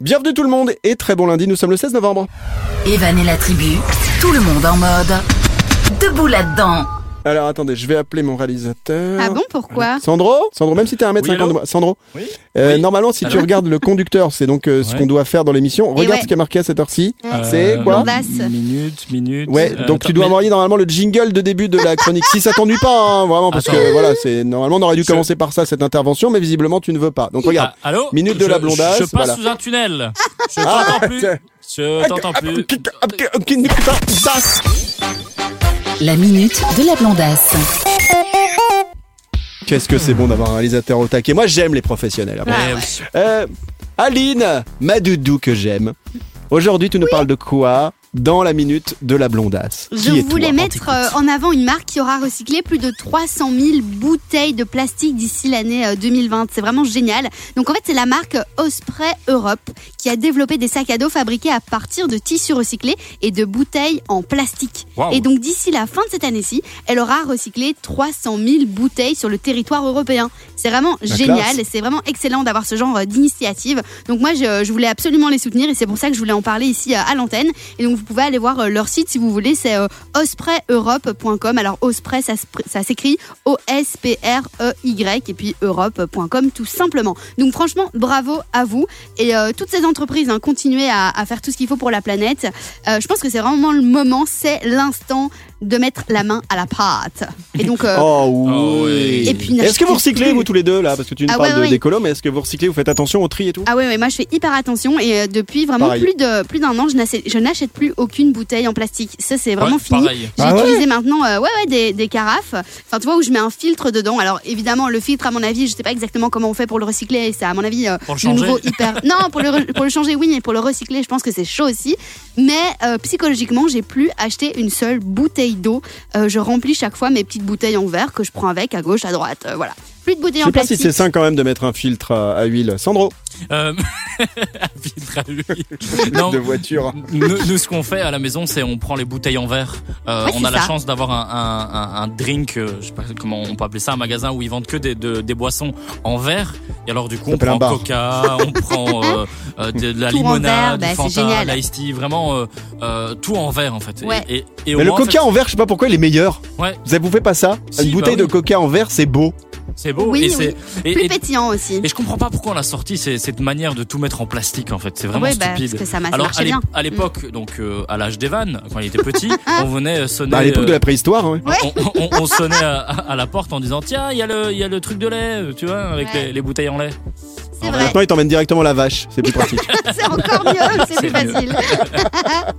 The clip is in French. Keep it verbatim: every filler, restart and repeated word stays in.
Bienvenue tout le monde et très bon lundi, nous sommes le seize novembre. Evan et la tribu, tout le monde en mode debout là-dedans. Alors attendez, je vais appeler mon réalisateur. Ah bon, pourquoi ? Sandro Sandro, même si t'es un mètre cinquante de moi. Sandro Oui. euh, Oui. Normalement, si Alors tu regardes le conducteur, c'est donc euh, ce Ouais. qu'on doit faire dans l'émission. Regarde ouais. ce qui est marqué à cette heure-ci. Euh, C'est quoi Blondasse. Minute, minute. Ouais, euh, donc tu attends, dois mais- envoyer normalement le jingle de début de la chronique. Si ça t'ennuie pas, hein, vraiment, parce Attends. que voilà, c'est normalement on aurait dû Je- commencer par ça cette intervention, mais visiblement tu ne veux pas. Donc regarde. Ah, allô Minute de Je- la blondasse, Je passe voilà. sous un tunnel. Je Ah, t'entends plus. tiens. Je t'entends plus. La minute de la blondasse. Qu'est-ce que c'est bon d'avoir un réalisateur au taquet. Moi j'aime les professionnels. Mais, Euh, Aline, ma doudou que j'aime. Aujourd'hui, tu nous parles de quoi dans la minute de la blondasse? Je Qui es voulais toi mettre euh, en avant une marque qui aura recyclé plus de trois cent mille bouteilles de plastique d'ici l'année euh, deux mille vingt. C'est vraiment génial. Donc en fait, c'est la marque Osprey Europe qui a développé des sacs à dos fabriqués à partir de tissus recyclés et de bouteilles en plastique. Wow. Et donc d'ici la fin de cette année-ci, elle aura recyclé trois cent mille bouteilles sur le territoire européen. C'est vraiment La génial classe. et c'est vraiment excellent d'avoir ce genre euh, d'initiative. Donc moi, je, je voulais absolument les soutenir et c'est pour ça que je voulais en parler ici euh, à l'antenne. Et donc vous pouvez aller voir euh, leur site si vous voulez, c'est euh, osprey europe point com. Alors Osprey, ça, se- ça s'écrit O S P R E Y et puis europe point com tout simplement. Donc franchement, bravo à vous et euh, toutes ces entreprises, hein, continuez à, à faire tout ce qu'il faut pour la planète. Euh, je pense que c'est vraiment le moment, c'est l'instant de mettre la main à la pâte. Et donc euh, Oh oui. Oh oui. Et puis, Est-ce que n'achetez vous recyclez plus. vous tous les deux là? Parce que tu nous Ah parles ouais, de ouais. d'écolo, mais est-ce que vous recyclez? Vous faites attention au tri et tout? Ah ouais, ouais, moi je fais hyper attention et euh, depuis vraiment Pareil. plus de plus d'un an, je n'achète, je n'achète plus aucune bouteille en plastique. Ça c'est vraiment Ouais, fini. pareil. J'ai Ah ouais utilisé maintenant euh, ouais ouais des, des carafes. Enfin tu vois où je mets un filtre dedans. Alors évidemment le filtre à mon avis, je sais pas exactement comment on fait pour le recycler. C'est à mon avis euh, Pour le de changer. nouveau hyper. Non pour le re- pour le changer oui, mais pour le recycler je pense que c'est chaud aussi. Mais euh, psychologiquement j'ai plus acheté une seule bouteille d'eau. Euh, je remplis chaque fois mes petites bouteilles en verre que je prends avec à gauche à droite. Euh, voilà. Plus de bouteilles Je en sais pas si plastique. c'est sain quand même de mettre un filtre à, à huile. Sandro, Euh, un filtre à huile. Non, de voiture. nous, nous, ce qu'on fait à la maison, c'est on prend les bouteilles en verre. Euh, Ouais, on c'est a la ça. chance d'avoir un, un, un, un drink, euh, je sais pas comment on peut appeler ça, un magasin où ils vendent que des, de- des boissons en verre. Et alors du coup, on s'appelle un prend bar. Coca, on prend euh, euh, de, de la Tout en limonade, verre, du bah, c'est Fanta, génial. l'Ice Tea, vraiment euh, euh, tout en verre en fait. Et- Ouais. Et, et au Mais le moins, en coca en verre, je sais pas pourquoi il est meilleur. fait, ouais, Vous avez pas ça? Si, Une bah bouteille oui. de coca en verre, c'est beau. c'est beau. Oui, et oui. c'est et, Plus et- pétillant aussi. et je comprends pas pourquoi on a sorti c'est- cette manière de tout mettre en plastique en fait. C'est vraiment Ouais, bah, stupide. parce que ça m'a- ça Alors marchait à l'ép- bien. à l'époque, donc euh, à l'âge d'Evan, quand il était petit, on venait euh, sonner. Bah, à l'époque euh, de la préhistoire, hein. on, on- on sonnait à, à la porte en disant tiens il y a le il y a le truc de lait, tu vois, avec Ouais. les, les bouteilles en lait. C'est vrai. Maintenant, il t'emmène directement la vache. C'est plus pratique. C'est encore mieux, c'est plus C'est mieux. facile.